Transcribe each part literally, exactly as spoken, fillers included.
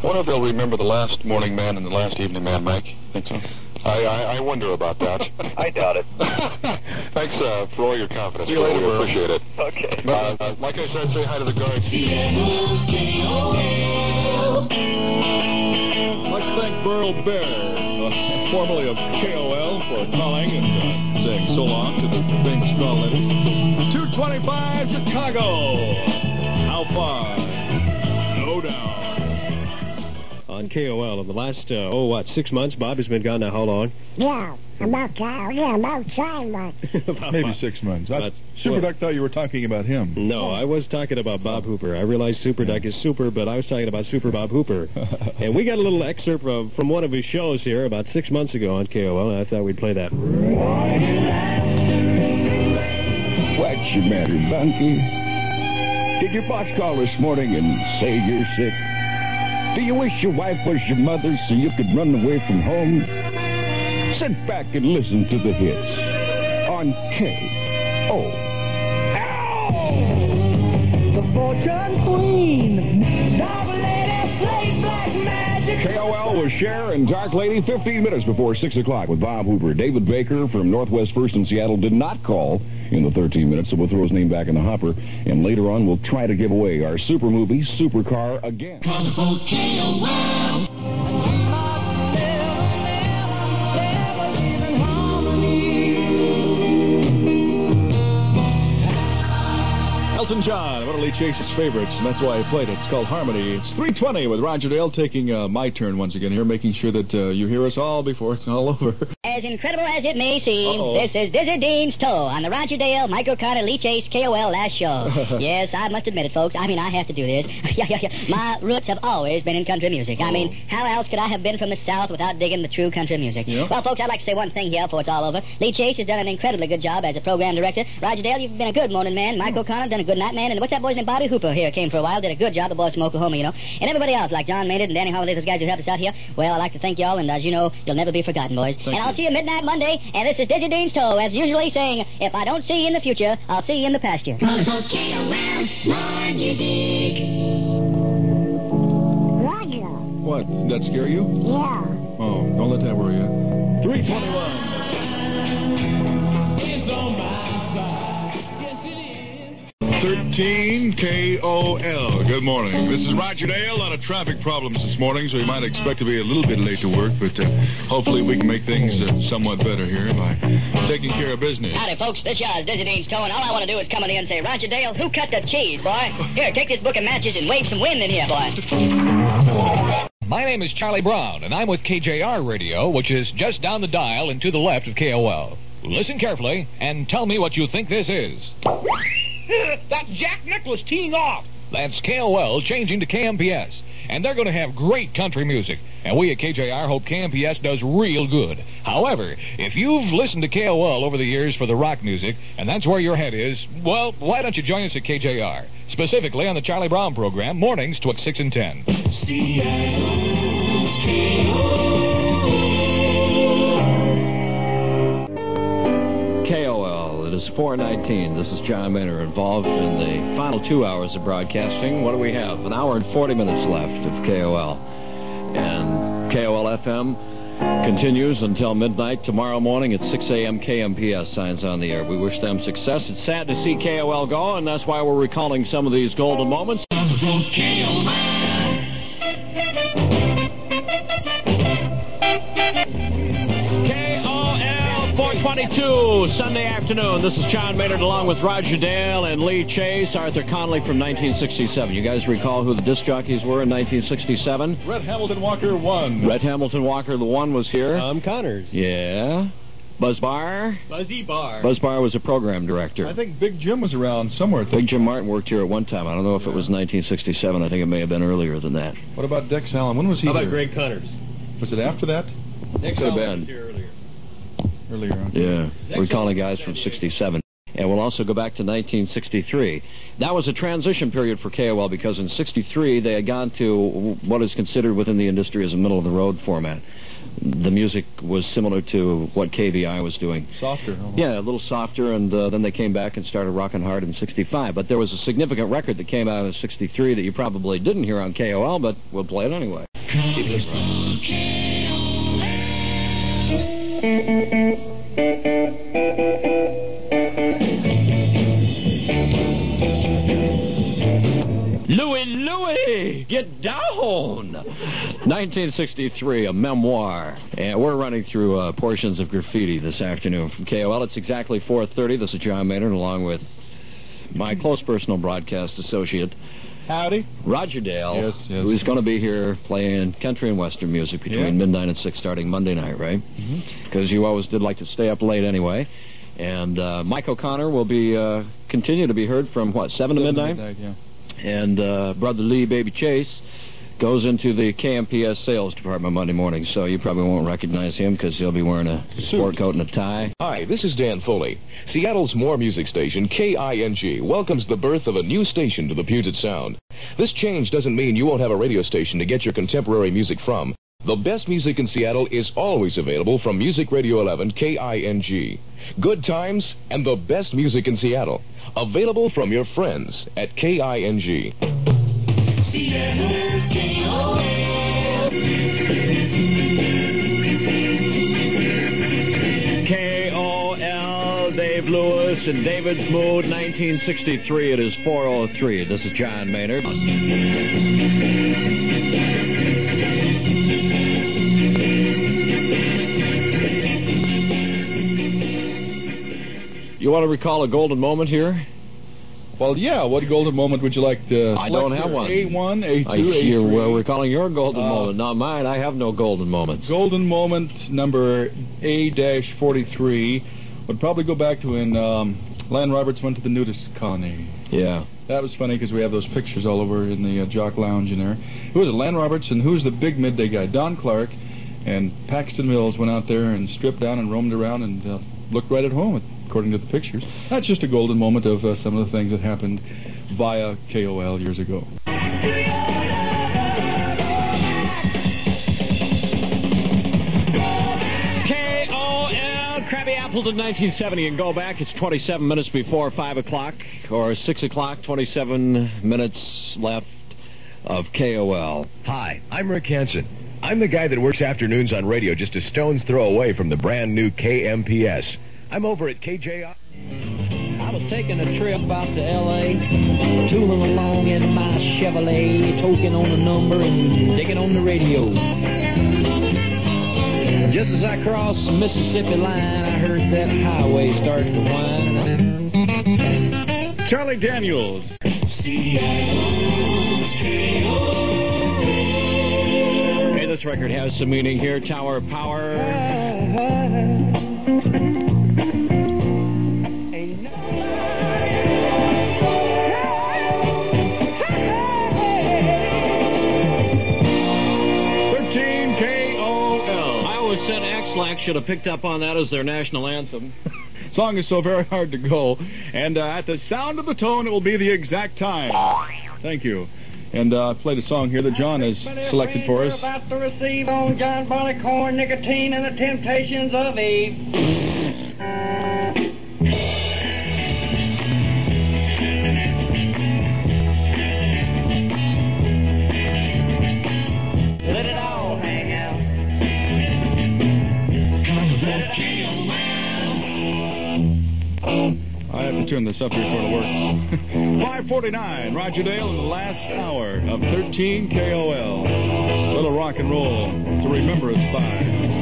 wonder if they'll remember the last morning man and the last evening man, Mike. Think so? I, I, I wonder about that. I doubt it. Thanks uh, for all your confidence. See you later, we appreciate it. Okay. Uh, uh, like I said, say hi to the guards. Let's thank Burl Bear, uh, formerly of K O L, for calling and uh, saying so long to the famous straw ladies. two twenty-five Chicago. How far? No doubt. On K O L in the last, uh, oh, what, six months? Bob has been gone now how long? Yeah, about uh, yeah, about five months. Maybe six months. I, Super Duck thought you were talking about him. No, I was talking about Bob Hooper. I realize Super Duck is super, but I was talking about Super Bob Hooper. And we got a little excerpt from, from one of his shows here about six months ago on K O L, and I thought we'd play that. What's the matter, Bunky? Did your boss call this morning and say you're sick? Do you wish your wife was your mother so you could run away from home? Sit back and listen to the hits on K O L. The fortune queen, Dark Lady plays black magic. K O L with Cher and Dark Lady, fifteen minutes before six o'clock with Bob Hooper. David Baker from Northwest First in Seattle did not call in the thirteen minutes, so we'll throw his name back in the hopper. And later on, we'll try to give away our super movie, Supercar, again. K O L. Elton John, one of Lee Chase's favorites, and that's why I played it. It's called Harmony. It's three twenty with Roger Dale taking uh, my turn once again here, making sure that uh, you hear us all before it's all over. As incredible as it may seem, Uh-oh. this is Dizzy Dean's Toe on the Roger Dale, Mike O'Connor, Lee Chase, K O L last show. Yes, I must admit it, folks. I mean, I have to do this. yeah, yeah, yeah. My roots have always been in country music. I mean, how else could I have been from the South without digging the true country music? Yep. Well, folks, I'd like to say one thing here before it's all over. Lee Chase has done an incredibly good job as a program director. Roger Dale, you've been a good morning man. Mike O'Connor done a good night man. And what's that boy's name? Bobby Hooper here came for a while, did a good job. The boys from Oklahoma, you know. And everybody else, like John Maynard and Danny Holiday, those guys who helped us out here. Well, I'd like to thank y'all, and as you know, you'll never be forgotten, boys. Thank and you. I'll see you midnight Monday. And this is Dizzy Dean's Toe, as usually saying, if I don't see you in the future, I'll see you in the pasture. K O L, one you dig. Roger. What? Did that scare you? Yeah. Oh, don't let that worry you. three twenty-one. It's on my side. Yes, it is. thirteen K O L. Good morning. This is Roger Dale. A lot of traffic problems this morning, so you might expect to be a little bit late to work, but uh, hopefully we can make things uh, somewhat better here by taking care of business. Howdy, folks. This is Dizzy Dean's Toe, and all I want to do is come in here and say, Roger Dale, who cut the cheese, boy? Here, take this book of matches and wave some wind in here, boy. My name is Charlie Brown, and I'm with K J R Radio, which is just down the dial and to the left of K O L. Listen carefully and tell me what you think this is. That's Jack Nicklaus teeing off. That's K O L changing to K M P S. And they're going to have great country music. And we at K J R hope K M P S does real good. However, if you've listened to K O L over the years for the rock music, and that's where your head is, well, why don't you join us at K J R? Specifically on the Charlie Brown program, mornings twixt six and ten. K O L, it is four nineteen. This is John Maynard, involved in the final two hours of broadcasting. What do we have? An hour and forty minutes left of K O L. And K O L F M continues until midnight tomorrow morning at six a.m. K M P S signs on the air. We wish them success. It's sad to see K O L go, and that's why we're recalling some of these golden moments. K O L. four twenty-two, Sunday afternoon. This is John Maynard along with Roger Dale and Lee Chase, Arthur Connolly from nineteen sixty-seven. You guys recall who the disc jockeys were in nineteen sixty-seven? Red Hamilton Walker one. Red Hamilton Walker, the one, was here. Tom Connors. Yeah. Buzz Barr? Buzzy Barr. Buzz Barr was a program director. I think Big Jim was around somewhere. Big Jim Martin worked here at one time. I don't know if it was nineteen sixty-seven. I think it may have been earlier than that. What about Dex Allen? When was he How about here? Greg Connors? Was it after that? Dex Could have Allen been. was here earlier. Earlier on. Yeah. Next We're calling one. guys from sixty-seven. And we'll also go back to nineteen sixty-three. That was a transition period for K O L because in sixty-three they had gone to what is considered within the industry as a middle-of-the-road format. The music was similar to what K V I was doing. Softer. Almost. Yeah, a little softer, and uh, then they came back and started rocking hard in sixty-five. But there was a significant record that came out in sixty-three that you probably didn't hear on K O L, but we'll play it anyway. Keep listening. Louie, Louie, get down! nineteen sixty-three, a memoir. And we're running through uh, portions of Graffiti this afternoon from K O L. It's exactly four thirty. This is John Maynard, along with my close personal broadcast associate, Howdy. Roger Dale, yes, yes. who's going to be here playing country and western music between yeah. midnight and six starting Monday night, right? Because mm-hmm. you always did like to stay up late anyway. And uh, Mike O'Connor will be uh, continue to be heard from, what, seven to midnight? midnight yeah. And uh, Brother Lee Baby Chase goes into the K M P S sales department Monday morning, so you probably won't recognize him because he'll be wearing a sport coat and a tie. Hi, this is Dan Foley. Seattle's more music station, K I N G, welcomes the birth of a new station to the Puget Sound. This change doesn't mean you won't have a radio station to get your contemporary music from. The best music in Seattle is always available from Music Radio eleven K I N G. Good times and the best music in Seattle. Available from your friends at K I N G. Seattle K O L. K O L, Dave Lewis and David's Mood, nineteen sixty-three. It is four oh three. This is John Maynard. You want to recall a golden moment here? Well, yeah. What golden moment would you like to? I don't have one. A one, A two, I A three. You're well, recalling your golden uh, moment, not mine. I have no golden moments. Golden moment number A forty-three would probably go back to when um, Lan Roberts went to the nudist colony. Yeah. That was funny because we have those pictures all over in the uh, Jock Lounge in there. Who was it? Lan Roberts, and who was the big midday guy? Don Clark. And Paxton Mills went out there and stripped down and roamed around and uh, looked right at home, according to the pictures. That's just a golden moment of uh, some of the things that happened via K O L years ago. K O L, Krabby Appleton, nineteen seventy, and go back. It's twenty-seven minutes before five o'clock, or six o'clock, twenty-seven minutes left of K O L. Hi, I'm Rick Hansen. I'm the guy that works afternoons on radio just a stone's throw away from the brand new K M P S. I'm over at K J I. I was taking a trip out to L A, tooling along in my Chevrolet, toking on the number and digging on the radio. Just as I crossed the Mississippi line, I heard that highway start to whine. Charlie Daniels. Hey, this record has some meaning here. Tower of Power. X-Lax should have picked up on that as their national anthem. Song is so very hard to go, and uh, at the sound of the tone, it will be the exact time. Thank you. And uh, I played a song here that John has selected for us. We're about to receive on John Barleycorn, Nicotine, and the Temptations of Eve. I have to turn this up here for it to work. five forty-nine, Roger Dale in the last hour of thirteen K O L. A little rock and roll to remember us by.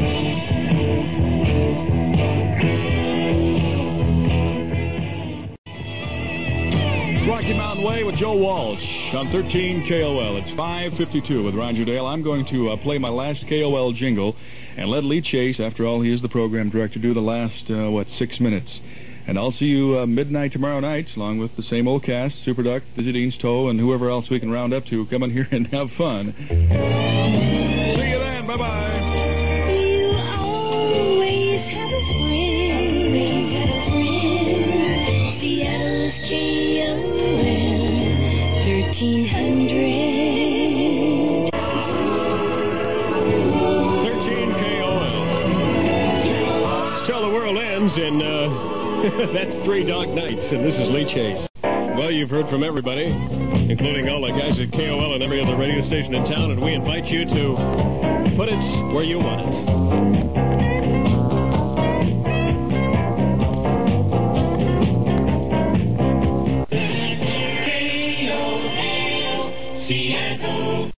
It's Rocky Mountain Way with Joe Walsh on thirteen K O L. It's five fifty-two with Roger Dale. I'm going to uh, play my last K O L jingle and let Lee Chase, after all, he is the program director, do the last, uh, what, six minutes. And I'll see you uh, midnight tomorrow night, along with the same old cast, Super Duck, Dizzy Dean's Toe, and whoever else we can round up to. Come in here and have fun. See you then. Bye-bye. You always have a friend. Seattle's K O L, thirteen hundred. thirteen K O L. It's Till the World Ends in... Uh That's Three Dog Nights, and this is Lee Chase. Well, you've heard from everybody, including all the guys at K O L and every other radio station in town, and we invite you to put it where you want it. K O L Seattle.